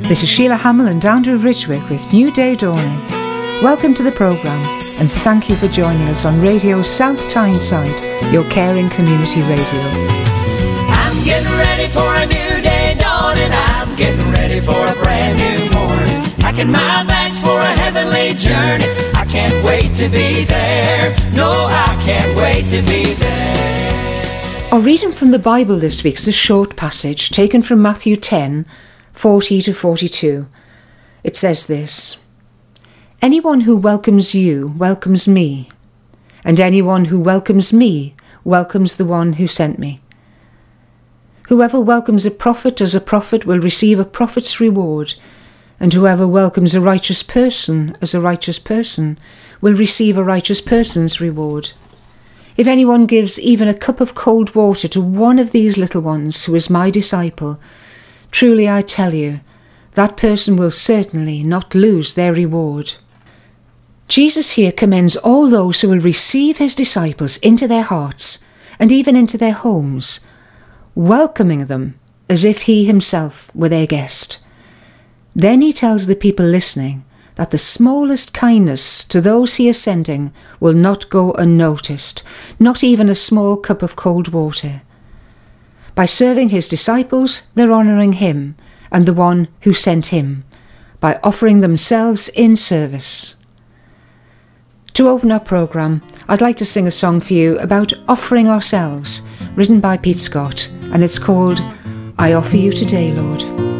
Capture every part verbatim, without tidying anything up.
This is Sheila Hamill and Andrew Ridgwick with New Day Dawning. Welcome to the programme and thank you for joining us on Radio South Tyneside, your caring community radio. I'm getting ready for a new day dawning. I'm getting ready for a brand new morning. Packing my bags for a heavenly journey. I can't wait to be there. No, I can't wait to be there. Our reading from the Bible this week is a short passage taken from Matthew ten, forty to forty-two. It says this: Anyone who welcomes you welcomes me, and anyone who welcomes me welcomes the one who sent me. Whoever welcomes a prophet as a prophet will receive a prophet's reward, and whoever welcomes a righteous person as a righteous person will receive a righteous person's reward. If anyone gives even a cup of cold water to one of these little ones who is my disciple, truly I tell you, that person will certainly not lose their reward. Jesus here commends all those who will receive his disciples into their hearts and even into their homes, welcoming them as if he himself were their guest. Then he tells the people listening that the smallest kindness to those he is sending will not go unnoticed, not even a small cup of cold water. By serving his disciples, they're honouring him and the one who sent him, by offering themselves in service. To open our programme, I'd like to sing a song for you about offering ourselves, written by Pete Scott, and it's called I Offer You Today, Lord.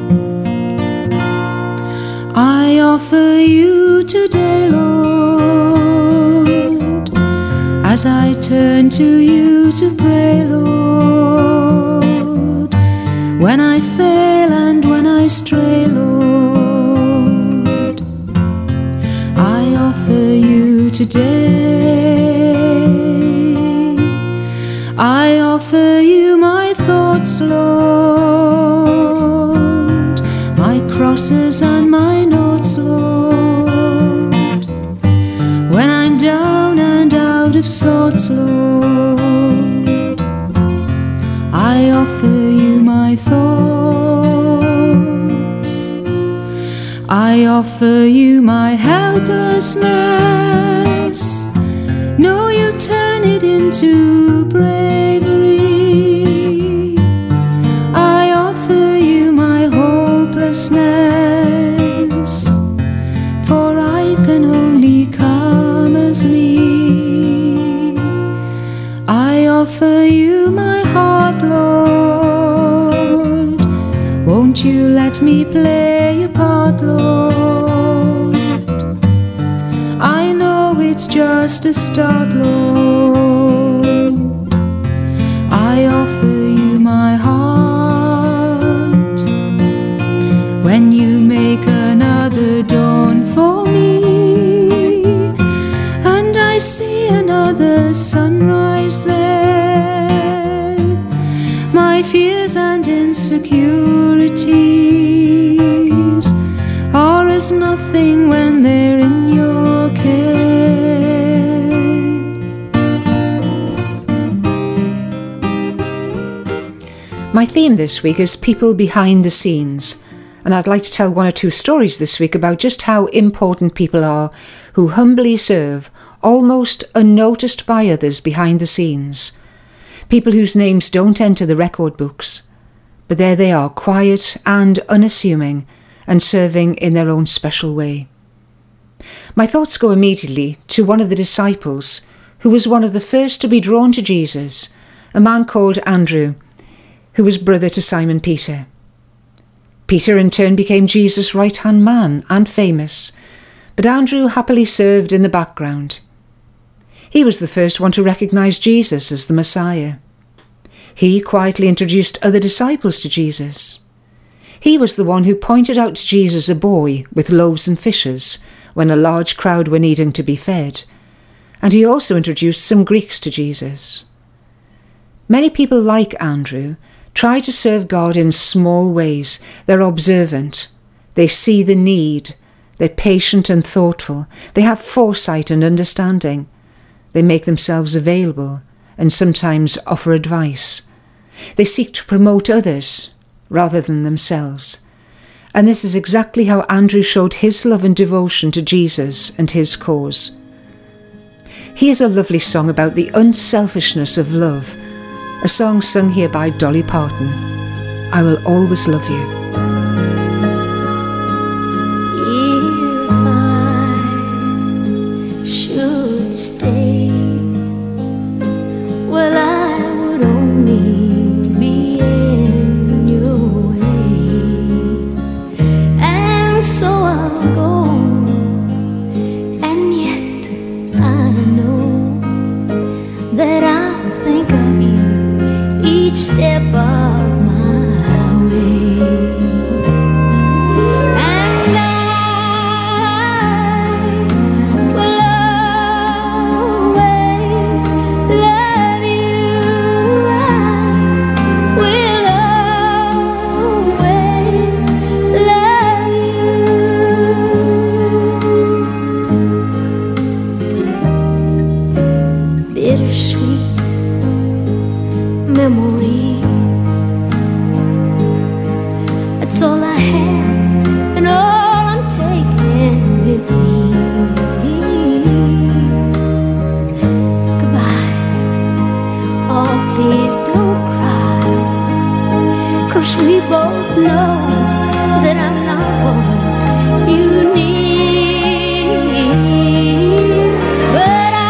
I offer you today, Lord, as I turn to you to pray, Lord, when I fail and when I stray, Lord, I offer you today. I offer you my thoughts, Lord, my crosses and my notes, Lord, when I'm down and out of sorts, Lord, I offer you my thoughts. I offer you my helplessness. No, you'll turn it into bravery. I offer you my hopelessness, for I can only come as me. I offer you my heart, Lord. Won't you let me play a part, Lord? I know it's just a start, Lord. I offer you my heart. When you make another dawn for me, and I see another sunrise there, my fears and insecurities are as nothing when they're in your care. My theme this week is people behind the scenes, and I'd like to tell one or two stories this week about just how important people are who humbly serve, almost unnoticed by others behind the scenes. People whose names don't enter the record books, but there they are, quiet and unassuming, and serving in their own special way. My thoughts go immediately to one of the disciples who was one of the first to be drawn to Jesus, a man called Andrew, who was brother to Simon Peter. Peter in turn became Jesus' right-hand man and famous, but Andrew happily served in the background. He was the first one to recognise Jesus as the Messiah. He quietly introduced other disciples to Jesus. He was the one who pointed out to Jesus a boy with loaves and fishes when a large crowd were needing to be fed, and he also introduced some Greeks to Jesus. Many people like Andrew try to serve God in small ways. They're observant, they see the need, they're patient and thoughtful, they have foresight and understanding, they make themselves available and sometimes offer advice. They seek to promote others rather than themselves. And this is exactly how Andrew showed his love and devotion to Jesus and his cause. Here's a lovely song about the unselfishness of love, a song sung here by Dolly Parton. I Will Always Love You. If I should stay, well, I would only be in your way, and so I'll go, and yet I know that I'll think of you each step of my way. And I will always love you. I will always love you. Bittersweet memories, that's all I have and all I'm taking with me. Goodbye, oh please don't cry, 'cause we both know that I'm not what you need. But I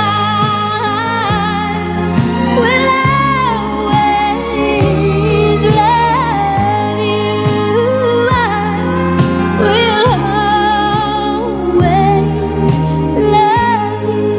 will always love you. I will always love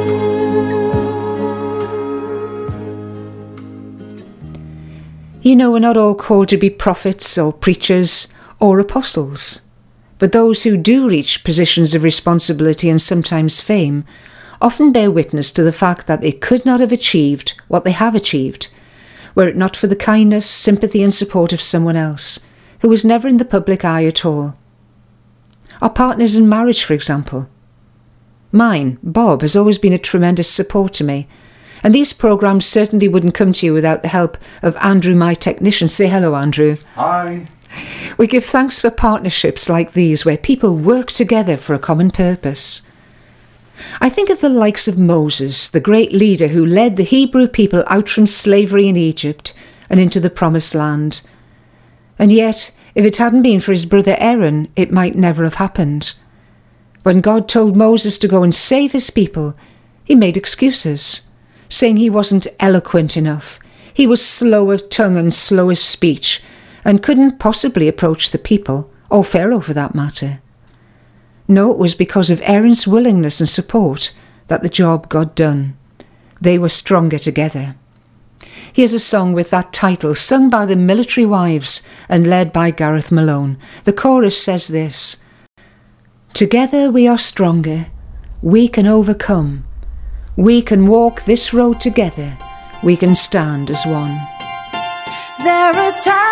you. You know, we're not all called to be prophets or preachers or apostles, but those who do reach positions of responsibility and sometimes fame often bear witness to the fact that they could not have achieved what they have achieved were it not for the kindness, sympathy and support of someone else who was never in the public eye at all. Our partners in marriage, for example. Mine, Bob, has always been a tremendous support to me, and these programmes certainly wouldn't come to you without the help of Andrew, my technician. Say hello, Andrew. Hi. We give thanks for partnerships like these where people work together for a common purpose. I think of the likes of Moses, the great leader who led the Hebrew people out from slavery in Egypt and into the Promised Land. And yet, if it hadn't been for his brother Aaron, it might never have happened. When God told Moses to go and save his people, he made excuses, saying he wasn't eloquent enough, he was slow of tongue and slow of speech, and couldn't possibly approach the people, or Pharaoh for that matter. No, it was because of Aaron's willingness and support that the job got done. They were stronger together. Here's a song with that title, sung by the Military Wives and led by Gareth Malone. The chorus says this: Together we are stronger, we can overcome. We can walk this road together, we can stand as one. There are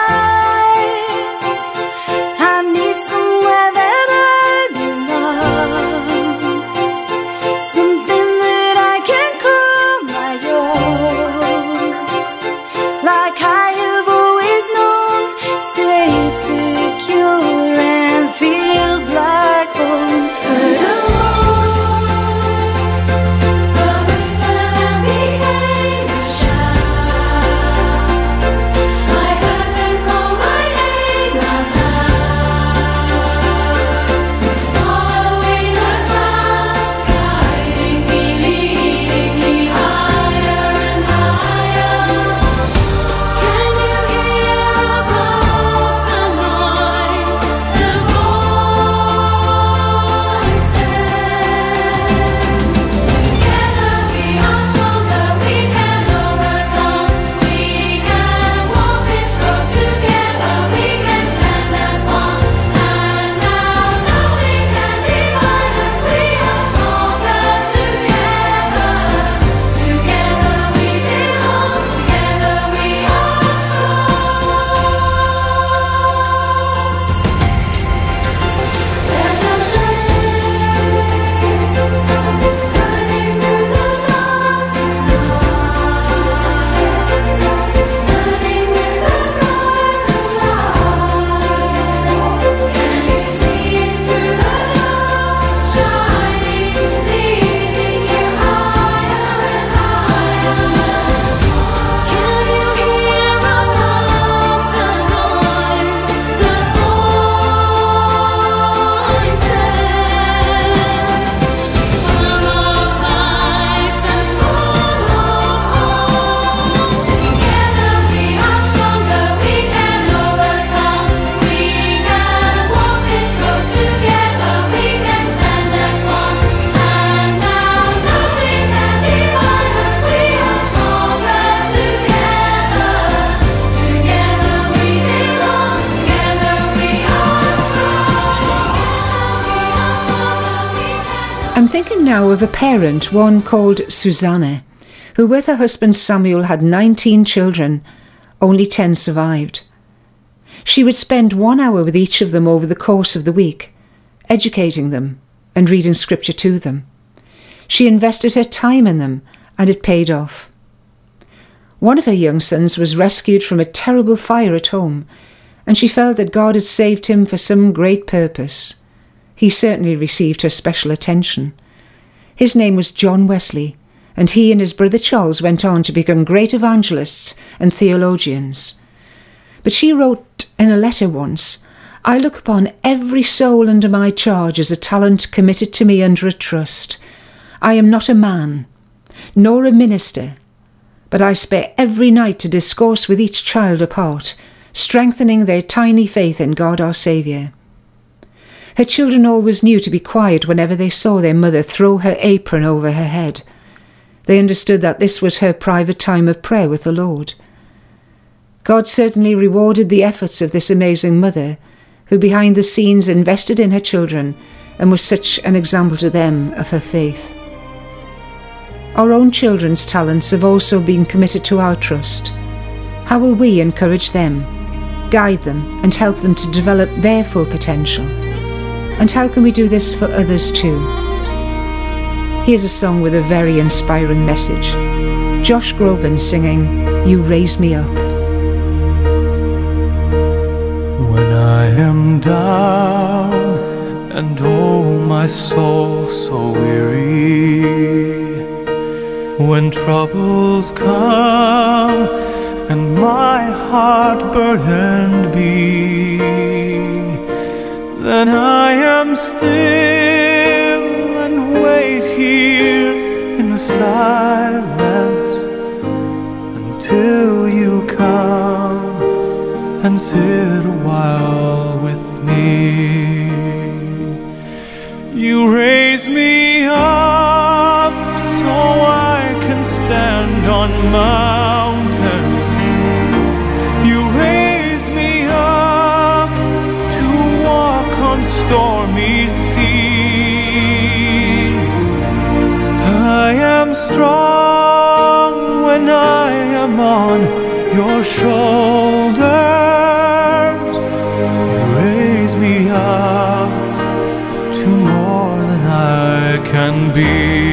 times I need somewhere that I belong, something that I can call my own, like I have always known, safe, secure, and feels like home. I heard them call my thinking now of a parent, one called Susanna, who with her husband Samuel had nineteen children, only ten survived. She would spend one hour with each of them over the course of the week, educating them and reading scripture to them. She invested her time in them, and it paid off. One of her young sons was rescued from a terrible fire at home, and she felt that God had saved him for some great purpose. He certainly received her special attention. His name was John Wesley, and he and his brother Charles went on to become great evangelists and theologians. But she wrote in a letter once, "I look upon every soul under my charge as a talent committed to me under a trust. I am not a man, nor a minister, but I spare every night to discourse with each child apart, strengthening their tiny faith in God our Saviour." Her children always knew to be quiet whenever they saw their mother throw her apron over her head. They understood that this was her private time of prayer with the Lord. God certainly rewarded the efforts of this amazing mother, who behind the scenes invested in her children and was such an example to them of her faith. Our own children's talents have also been committed to our trust. How will we encourage them, guide them, and help them to develop their full potential? And how can we do this for others too? Here's a song with a very inspiring message. Josh Groban singing, "You Raise Me Up." When I am down and oh my soul so weary, when troubles come and my heart burdened be, then I am still and wait here in the silence until you come and sit a while with me. You raise me up so I can stand on mountains. You raise me up to walk on stormy seas. I am strong when I am on your shoulders. You raise me up to more than I can be.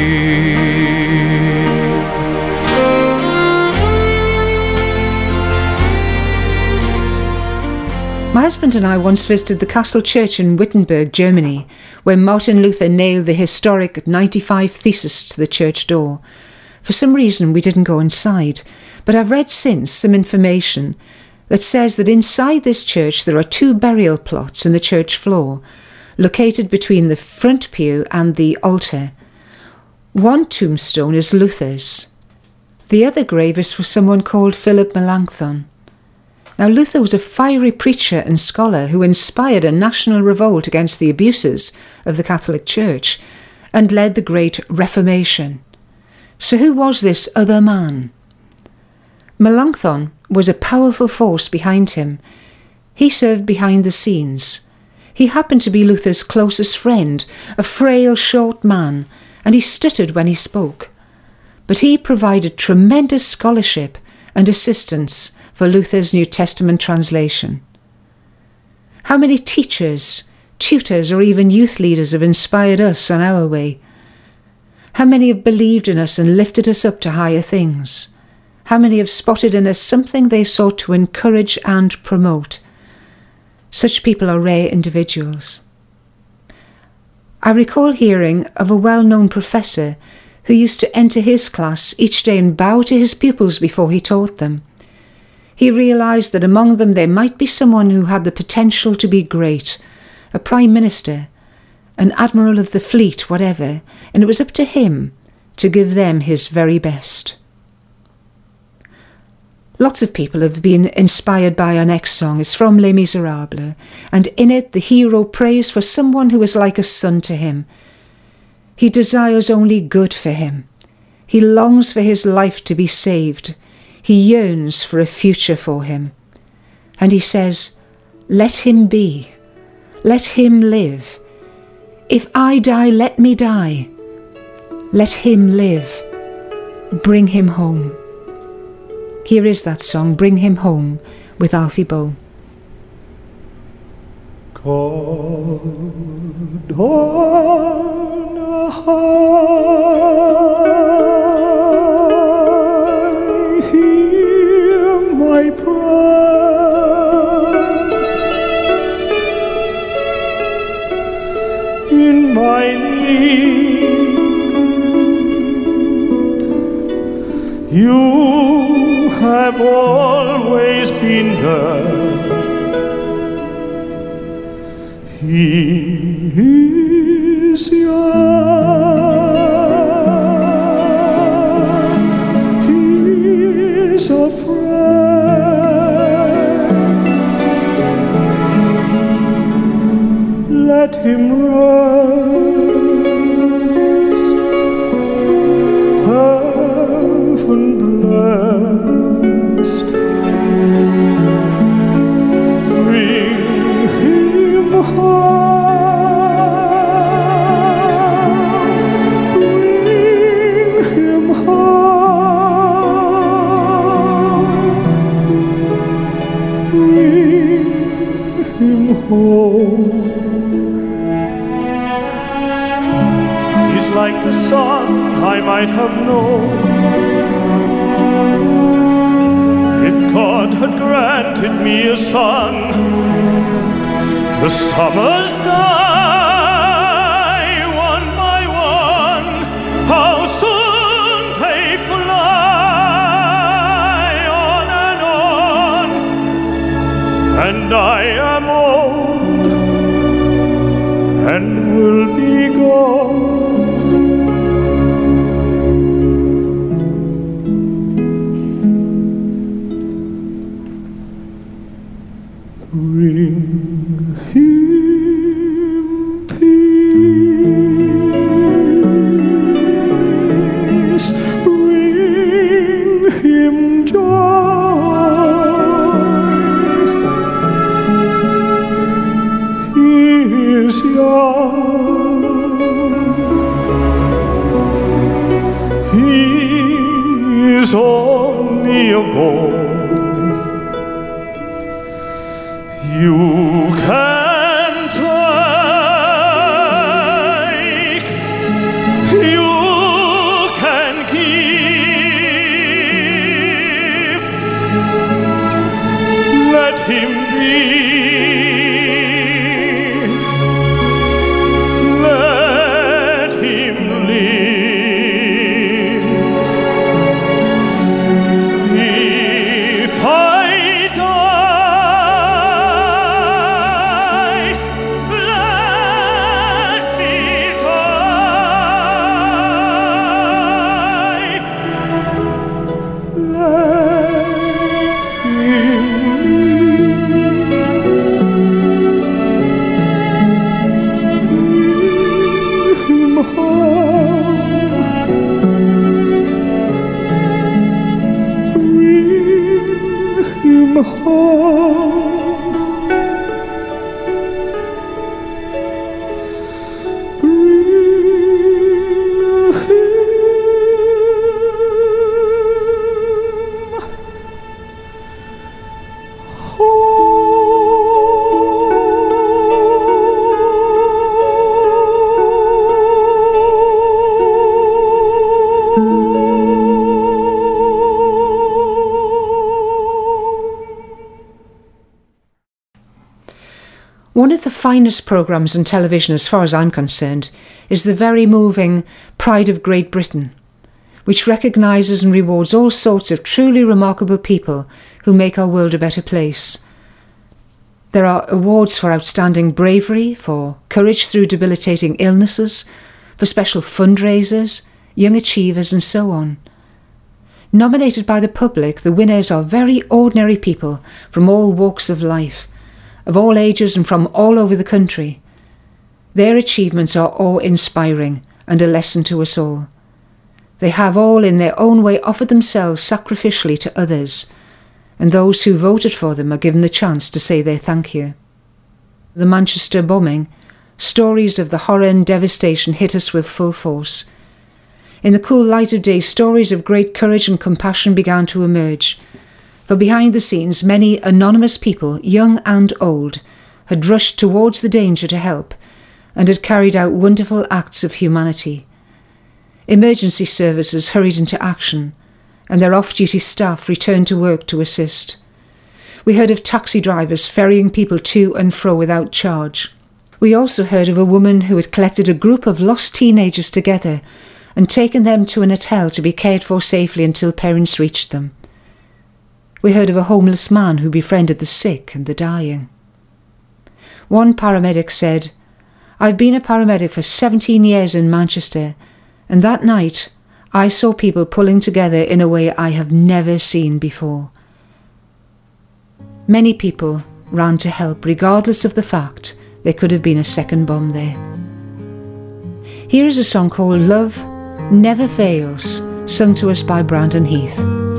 My husband and I once visited the Castle Church in Wittenberg, Germany, where Martin Luther nailed the historic ninety-five Theses to the church door. For some reason we didn't go inside, but I've read since some information that says that inside this church there are two burial plots in the church floor, located between the front pew and the altar. One tombstone is Luther's. The other grave is for someone called Philip Melanchthon. Now, Luther was a fiery preacher and scholar who inspired a national revolt against the abuses of the Catholic Church and led the Great Reformation. So who was this other man? Melanchthon was a powerful force behind him. He served behind the scenes. He happened to be Luther's closest friend, a frail, short man, and he stuttered when he spoke. But he provided tremendous scholarship and assistance for Luther's New Testament translation. How many teachers, tutors, or even youth leaders have inspired us on our way? How many have believed in us and lifted us up to higher things? How many have spotted in us something they sought to encourage and promote? Such people are rare individuals. I recall hearing of a well-known professor who used to enter his class each day and bow to his pupils before he taught them. He realised that among them there might be someone who had the potential to be great, a prime minister, an admiral of the fleet, whatever, and it was up to him to give them his very best. Lots of people have been inspired by our next song. It's from Les Miserables, and in it the hero prays for someone who is like a son to him. He desires only good for him. He longs for his life to be saved. He yearns for a future for him. And he says, "Let him be. Let him live. If I die, let me die. Let him live. Bring him home. Here is that song, Bring Him Home, with Alfie Boe. God on high, hear my prayer. In my need, you have always been there. He is young, he is a friend. Let him rest, heaven blessed. Bring him home, bring him home, bring him home. He's like the son I might have known if God had granted me a son. The summers die one by one, how soon they fly on and on, and I am old and will be gone. Bring him peace, bring him joy. He is young, he is only a boy. You can take, you can give. Let him be, let him live. If I die, let me die. Let him live. Bring him home. Bring him home. One of the finest programmes on television, as far as I'm concerned, is the very moving Pride of Great Britain, which recognises and rewards all sorts of truly remarkable people who make our world a better place. There are awards for outstanding bravery, for courage through debilitating illnesses, for special fundraisers, young achievers, and so on. Nominated by the public, the winners are very ordinary people from all walks of life, of all ages and from all over the country. Their achievements are awe-inspiring and a lesson to us all. They have all in their own way offered themselves sacrificially to others, and those who voted for them are given the chance to say their thank you. The Manchester bombing, stories of the horror and devastation hit us with full force. In the cool light of day, stories of great courage and compassion began to emerge. For behind the scenes, many anonymous people, young and old, had rushed towards the danger to help and had carried out wonderful acts of humanity. Emergency services hurried into action, and their off-duty staff returned to work to assist. We heard of taxi drivers ferrying people to and fro without charge. We also heard of a woman who had collected a group of lost teenagers together and taken them to an hotel to be cared for safely until parents reached them. We heard of a homeless man who befriended the sick and the dying. One paramedic said, "I've been a paramedic for seventeen years in Manchester, and that night I saw people pulling together in a way I have never seen before." Many people ran to help regardless of the fact there could have been a second bomb there. Here is a song called Love Never Fails, sung to us by Brandon Heath.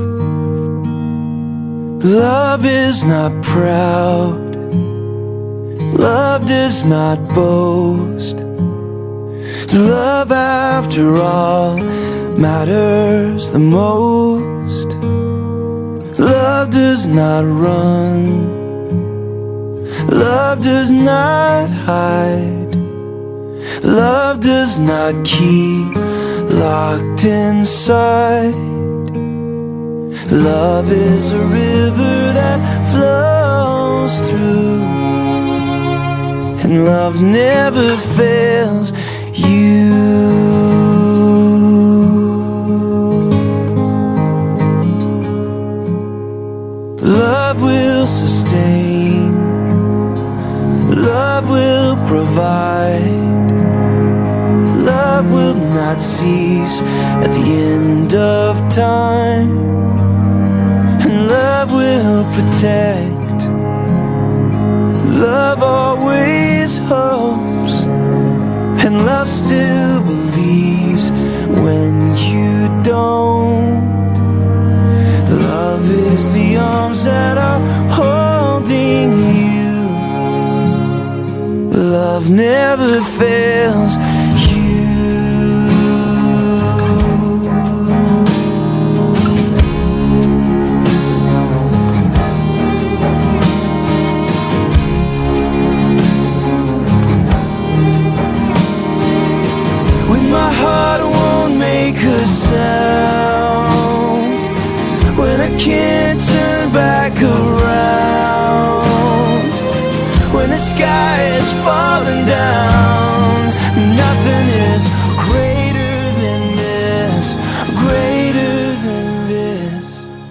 Love is not proud, love does not boast. Love, after all, matters the most. Love does not run, love does not hide, love does not keep locked inside. Love is a river that flows through, and love never fails you. Love will sustain, love will provide, love will not cease at the end of time, and love will protect. Love always hopes, and love still believes when you don't. Love is the arms that are holding you. Love never fails you. When my heart won't make a sound, when I can't turn back around, when the sky is falling down, nothing is greater than this, greater than this.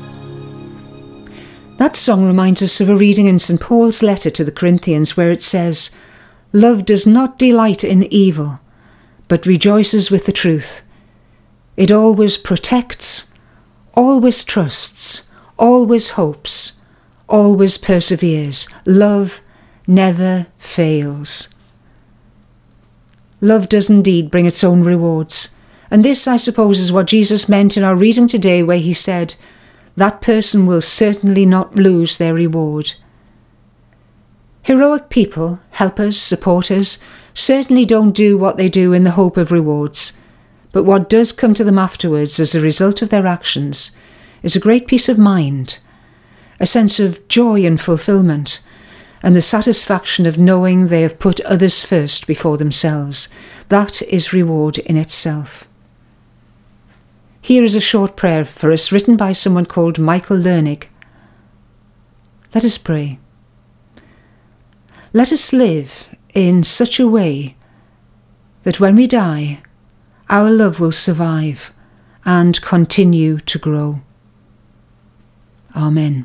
That song reminds us of a reading in Saint Paul's letter to the Corinthians where it says, "Love does not delight in evil, but rejoices with the truth. It always protects, always trusts, always hopes, always perseveres. Love never fails." Love does indeed bring its own rewards. And this, I suppose, is what Jesus meant in our reading today where he said, "That person will certainly not lose their reward." Heroic people, helpers, supporters, certainly don't do what they do in the hope of rewards. But what does come to them afterwards as a result of their actions is a great peace of mind, a sense of joy and fulfillment, and the satisfaction of knowing they have put others first before themselves. That is reward in itself. Here is a short prayer for us written by someone called Michael Lernig. Let us pray. Let us live in such a way that when we die, our love will survive and continue to grow. Amen.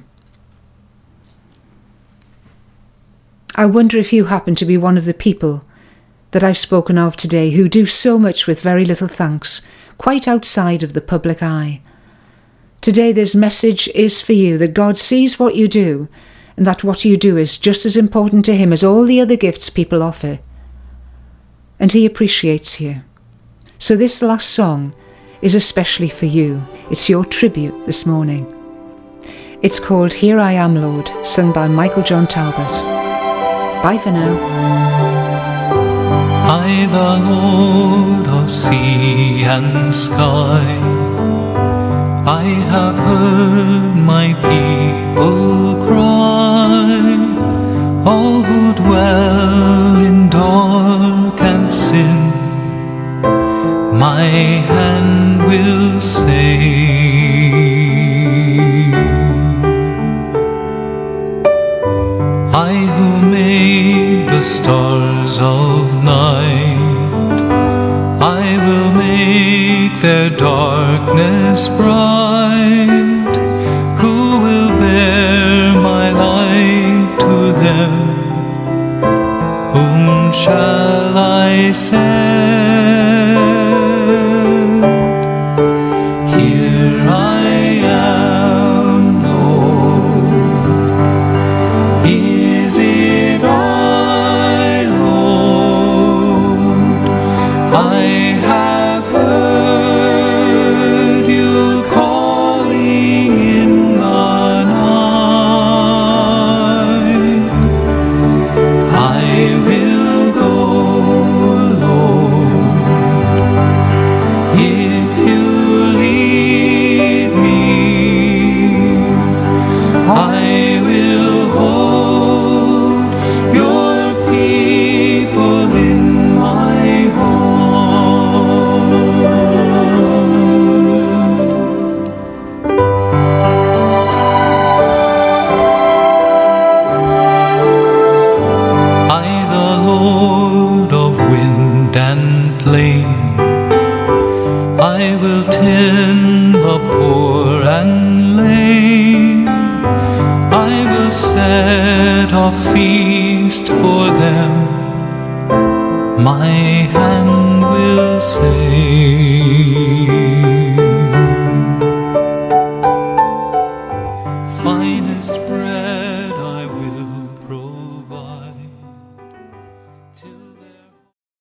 I wonder if you happen to be one of the people that I've spoken of today who do so much with very little thanks, quite outside of the public eye. Today this message is for you, that God sees what you do, and that what you do is just as important to him as all the other gifts people offer. And he appreciates you. So this last song is especially for you. It's your tribute this morning. It's called Here I Am, Lord, sung by Michael John Talbot. Bye for now. I I, the Lord of sea and sky, I have heard my people cry, all who dwell in dark and sin, my hand will save. I who made the stars of night, I will make their darkness bright. Who will bear my light to them? Whom shall I send? Here I am, Lord. Is it I, Lord? I have heard you calling in the night. I will go, Lord, if you lead me. I will hold your people in my I, the Lord of wind and flame, I will tend the poor and lame. I will set a feast for them, my hand will save.